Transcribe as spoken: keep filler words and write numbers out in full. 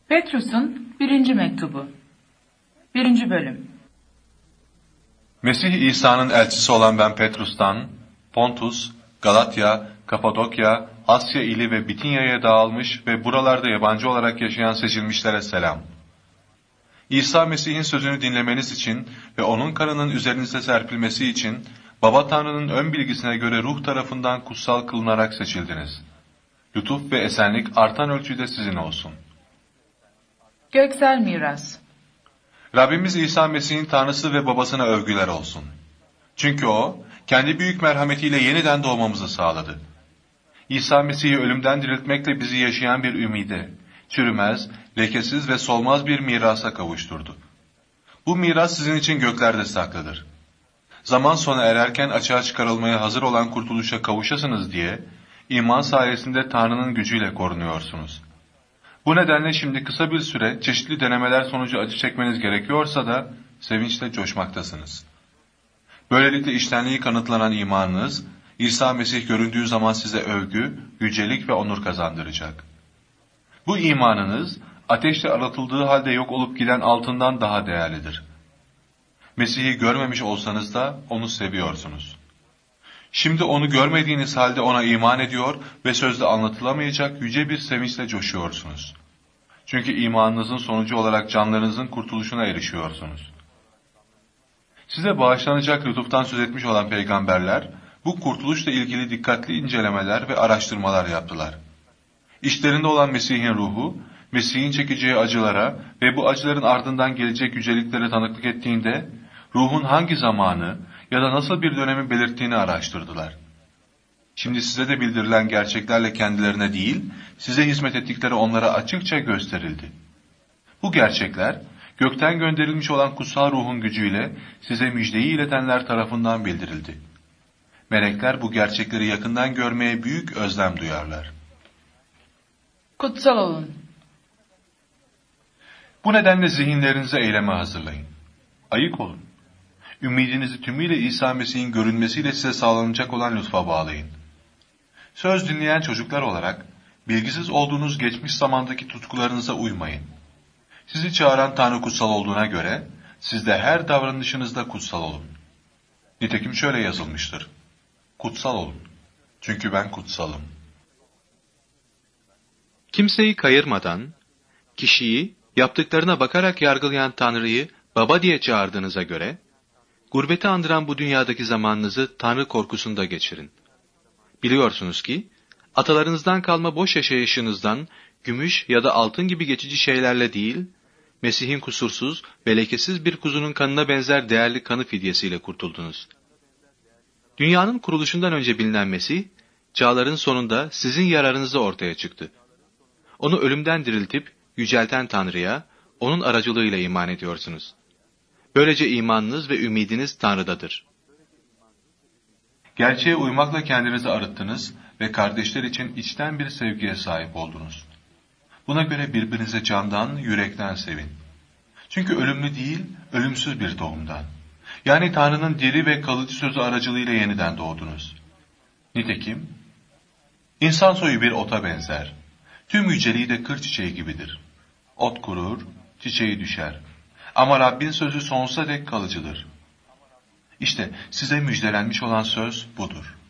Petrus'un birinci mektubu. Birinci bölüm. Mesih İsa'nın elçisi olan ben Petrus'tan, Pontus, Galatya, Kapadokya, Asya ili ve Bitinya'ya dağılmış ve buralarda yabancı olarak yaşayan seçilmişlere selam. İsa Mesih'in sözünü dinlemeniz için ve onun kanının üzerinize serpilmesi için, Baba Tanrı'nın ön bilgisine göre ruh tarafından kutsal kılınarak seçildiniz. Lütuf ve esenlik artan ölçüde sizin olsun. Göksel miras. Rabbimiz İsa Mesih'in Tanrısı ve Babasına övgüler olsun. Çünkü O, kendi büyük merhametiyle yeniden doğmamızı sağladı. İsa Mesih'i ölümden diriltmekle bizi yaşayan bir ümide, çürümez, lekesiz ve solmaz bir mirasa kavuşturdu. Bu miras sizin için göklerde saklıdır. Zaman sona ererken açığa çıkarılmaya hazır olan kurtuluşa kavuşasınız diye, iman sayesinde Tanrı'nın gücüyle korunuyorsunuz. Bu nedenle şimdi kısa bir süre çeşitli denemeler sonucu acı çekmeniz gerekiyorsa da sevinçle coşmaktasınız. Böylelikle içtenliği kanıtlanan imanınız, İsa Mesih göründüğü zaman size övgü, yücelik ve onur kazandıracak. Bu imanınız, ateşle aratıldığı halde yok olup giden altından daha değerlidir. Mesih'i görmemiş olsanız da onu seviyorsunuz. Şimdi onu görmediğiniz halde ona iman ediyor ve sözle anlatılamayacak yüce bir sevinçle coşuyorsunuz. Çünkü imanınızın sonucu olarak canlarınızın kurtuluşuna erişiyorsunuz. Size bağışlanacak lütuftan söz etmiş olan peygamberler, bu kurtuluşla ilgili dikkatli incelemeler ve araştırmalar yaptılar. İşlerinde olan Mesih'in ruhu, Mesih'in çekeceği acılara ve bu acıların ardından gelecek yüceliklere tanıklık ettiğinde, ruhun hangi zamanı ya da nasıl bir dönemi belirttiğini araştırdılar. Şimdi size de bildirilen gerçeklerle kendilerine değil, size hizmet ettikleri onlara açıkça gösterildi. Bu gerçekler, gökten gönderilmiş olan kutsal ruhun gücüyle size müjdeyi iletenler tarafından bildirildi. Melekler bu gerçekleri yakından görmeye büyük özlem duyarlar. Kutsal olun. Bu nedenle zihinlerinizi eyleme hazırlayın. Ayık olun. Ümidinizi tümüyle İsa Mesih'in görünmesiyle size sağlanacak olan lütfa bağlayın. Söz dinleyen çocuklar olarak, bilgisiz olduğunuz geçmiş zamandaki tutkularınıza uymayın. Sizi çağıran Tanrı kutsal olduğuna göre, siz de her davranışınızda kutsal olun. Nitekim şöyle yazılmıştır: Kutsal olun, çünkü ben kutsalım. Kimseyi kayırmadan, kişiyi yaptıklarına bakarak yargılayan Tanrı'yı Baba diye çağırdığınıza göre, gurbeti andıran bu dünyadaki zamanınızı Tanrı korkusunda geçirin. Biliyorsunuz ki, atalarınızdan kalma boş yaşayışınızdan, gümüş ya da altın gibi geçici şeylerle değil, Mesih'in kusursuz ve lekesiz bir kuzunun kanına benzer değerli kanı fidyesiyle kurtuldunuz. Dünyanın kuruluşundan önce bilinen Mesih, çağların sonunda sizin yararınıza ortaya çıktı. Onu ölümden diriltip, yücelten Tanrı'ya, onun aracılığıyla iman ediyorsunuz. Böylece imanınız ve ümidiniz Tanrı'dadır. Gerçeğe uymakla kendinizi arıttınız ve kardeşler için içten bir sevgiye sahip oldunuz. Buna göre birbirinize candan, yürekten sevin. Çünkü ölümlü değil, ölümsüz bir doğumdan. Yani Tanrı'nın diri ve kalıcı sözü aracılığıyla yeniden doğdunuz. Nitekim, insan soyu bir ota benzer. Tüm yüceliği de kır çiçeği gibidir. Ot kurur, çiçeği düşer. Ama Rabbin sözü sonsuza dek kalıcıdır. İşte size müjdelenmiş olan söz budur.